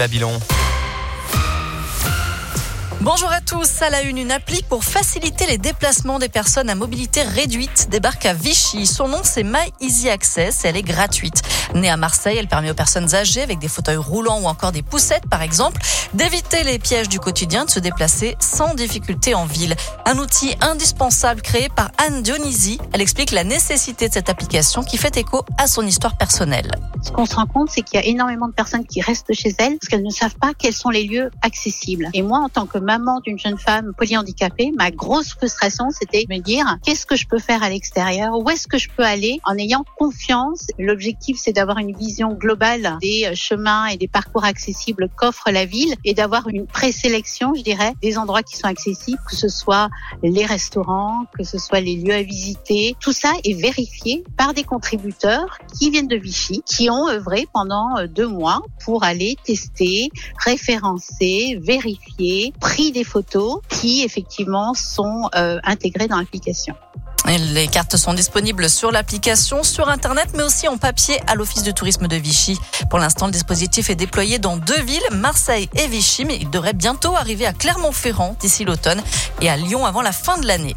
Mabilon. Bonjour à tous. À la une appli pour faciliter les déplacements des personnes à mobilité réduite débarque à Vichy. Son nom, c'est My Easy Access et elle est gratuite. Née à Marseille, elle permet aux personnes âgées avec des fauteuils roulants ou encore des poussettes, par exemple, d'éviter les pièges du quotidien, de se déplacer sans difficulté en ville. Un outil indispensable créé par Anne Dionisi. Elle explique la nécessité de cette application qui fait écho à son histoire personnelle. Ce qu'on se rend compte, c'est qu'il y a énormément de personnes qui restent chez elles parce qu'elles ne savent pas quels sont les lieux accessibles. Et moi, en tant que maman d'une jeune femme polyhandicapée, ma grosse frustration, c'était de me dire qu'est-ce que je peux faire à l'extérieur, où est-ce que je peux aller en ayant confiance. L'objectif, c'est d'avoir une vision globale des chemins et des parcours accessibles qu'offre la ville et d'avoir une présélection, je dirais, des endroits qui sont accessibles, que ce soit les restaurants, que ce soit les lieux à visiter. Tout ça est vérifié par des contributeurs qui viennent de Vichy, qui ont œuvré pendant 2 mois pour aller tester, référencer, vérifier, pris des photos qui effectivement sont intégrées dans l'application. Les cartes sont disponibles sur l'application, sur Internet, mais aussi en papier à l'Office de tourisme de Vichy. Pour l'instant, le dispositif est déployé dans 2 villes, Marseille et Vichy, mais il devrait bientôt arriver à Clermont-Ferrand d'ici l'automne et à Lyon avant la fin de l'année.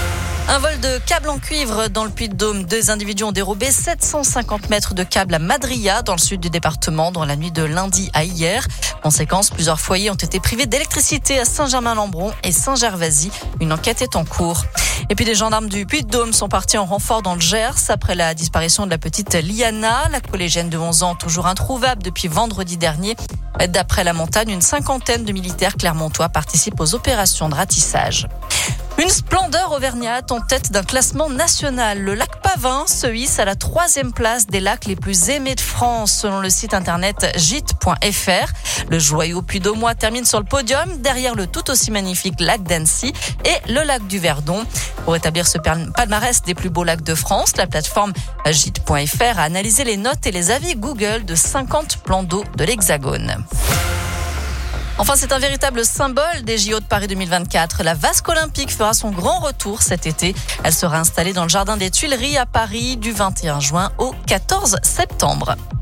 Un vol de câbles en cuivre dans le Puy-de-Dôme. 2 individus ont dérobé 750 mètres de câbles à Madria, dans le sud du département, dans la nuit de lundi à hier. Conséquence, plusieurs foyers ont été privés d'électricité à Saint-Germain-Lambron et Saint-Gervasy. Une enquête est en cours. Et puis, les gendarmes du Puy-de-Dôme sont partis en renfort dans le Gers après la disparition de la petite Liana, la collégienne de 11 ans, toujours introuvable depuis vendredi dernier. D'après la montagne, une 50aine de militaires clermontois participent aux opérations de ratissage. Une splendeur auvergnate en tête d'un classement national. Le lac Pavin se hisse à la 3e place des lacs les plus aimés de France, selon le site internet gîte.fr. Le joyau puy-de-dômois termine sur le podium, derrière le tout aussi magnifique lac d'Annecy et le lac du Verdon. Pour établir ce palmarès des plus beaux lacs de France, la plateforme gîte.fr a analysé les notes et les avis Google de 50 plans d'eau de l'Hexagone. Enfin, c'est un véritable symbole des JO de Paris 2024. La vasque olympique fera son grand retour cet été. Elle sera installée dans le jardin des Tuileries à Paris du 21 juin au 14 septembre.